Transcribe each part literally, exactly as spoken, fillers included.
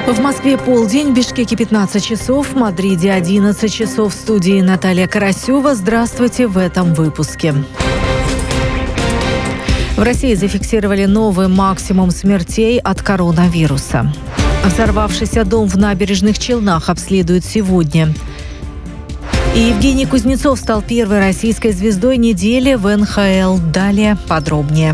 В Москве полдень, в Бишкеке пятнадцать часов, в Мадриде одиннадцать часов. В студии Наталья Карасева. Здравствуйте в этом выпуске. В России зафиксировали новый максимум смертей от коронавируса. Взорвавшийся дом в Набережных Челнах обследуют сегодня. И Евгений Кузнецов стал первой российской звездой недели в эн ха эл. Далее подробнее.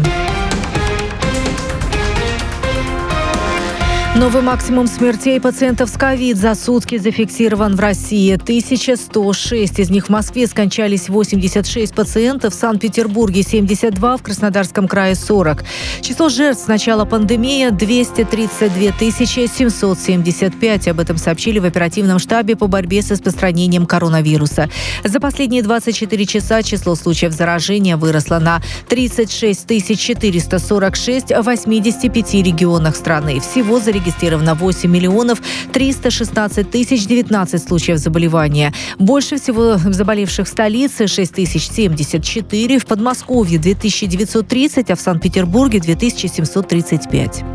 Новый максимум смертей пациентов с ковид за сутки зафиксирован в России. тысяча сто шесть. Из них в Москве скончались восемьдесят шесть пациентов, в Санкт-Петербурге семьдесят два, в Краснодарском крае сорок. Число жертв с начала пандемии – двести тридцать две тысячи семьсот семьдесят пять. Об этом сообщили в оперативном штабе по борьбе с распространением коронавируса. За последние двадцать четыре часа число случаев заражения выросло на тридцать шесть тысяч четыреста сорок шесть в восьмидесяти пяти регионах страны. Всего зарегистрировано Зарегистрировано восемь миллионов триста шестнадцать тысяч девятнадцать случаев заболевания. Больше всего заболевших в столице – шесть тысяч семьдесят четыре, в Подмосковье – две тысячи девятьсот тридцать, а в Санкт-Петербурге – две тысячи семьсот тридцать пять.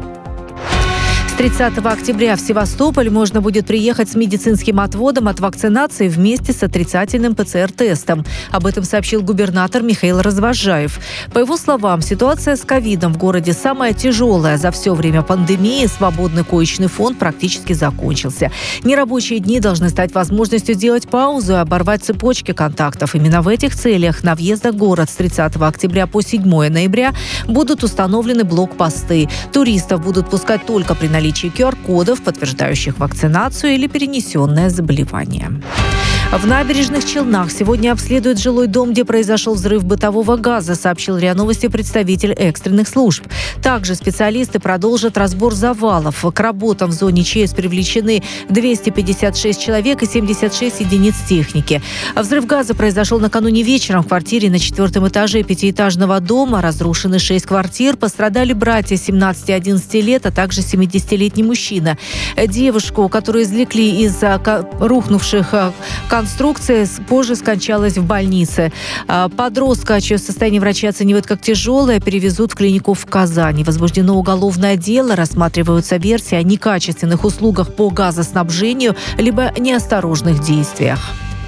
С тридцатого октября в Севастополь можно будет приехать с медицинским отводом от вакцинации вместе с отрицательным пэ цэ эр тестом. Об этом сообщил губернатор Михаил Развозжаев. По его словам, ситуация с ковидом в городе самая тяжелая за все время пандемии. Свободный коечный фонд практически закончился. Нерабочие дни должны стать возможностью сделать паузу и оборвать цепочки контактов. Именно в этих целях на въездах в город с тридцатого октября по седьмое ноября будут установлены блокпосты. Туристов будут пускать только при наличии ку ар-кодов, подтверждающих вакцинацию или перенесенное заболевание. В Набережных Челнах сегодня обследуют жилой дом, где произошел взрыв бытового газа, сообщил РИА Новости представитель экстренных служб. Также специалисты продолжат разбор завалов. К работам в зоне ЧС привлечены двести пятьдесят шесть человек и семьдесят шесть единиц техники. Взрыв газа произошел накануне вечером в квартире на четвертом этаже пятиэтажного дома. Разрушены шесть квартир. Пострадали братья семнадцати и одиннадцати лет, а также семидесятилетний мужчина. Девушку, которую извлекли из рухнувших конструкции, позже скончалась в больнице. Подростка, чье состояние врачи оценивают как тяжелое, перевезут в клинику в Казани. Возбуждено уголовное дело, рассматриваются версии о некачественных услугах по газоснабжению либо неосторожных действиях.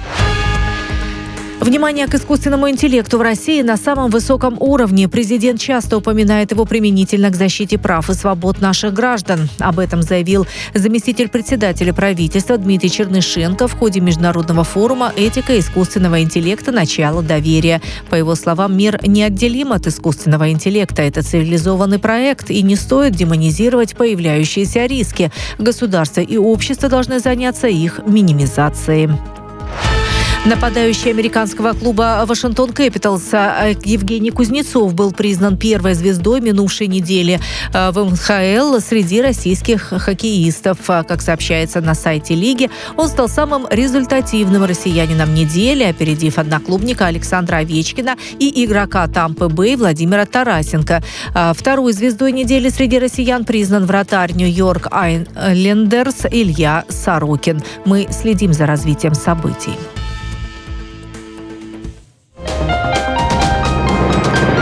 Внимание к искусственному интеллекту в России на самом высоком уровне. Президент часто упоминает его применительно к защите прав и свобод наших граждан. Об этом заявил заместитель председателя правительства Дмитрий Чернышенко в ходе международного форума «Этика искусственного интеллекта. Начало доверия». По его словам, мир неотделим от искусственного интеллекта. Это цивилизованный проект, и не стоит демонизировать появляющиеся риски. Государство и общество должны заняться их минимизацией. Нападающий американского клуба «Вашингтон Кэпиталс» Евгений Кузнецов был признан первой звездой минувшей недели в эн ха эл среди российских хоккеистов. Как сообщается на сайте лиги, он стал самым результативным россиянином недели, опередив одноклубника Александра Овечкина и игрока Тампы Бэй Владимира Тарасенко. Второй звездой недели среди россиян признан вратарь Нью-Йорк Айлендерс Илья Сорокин. Мы следим за развитием событий.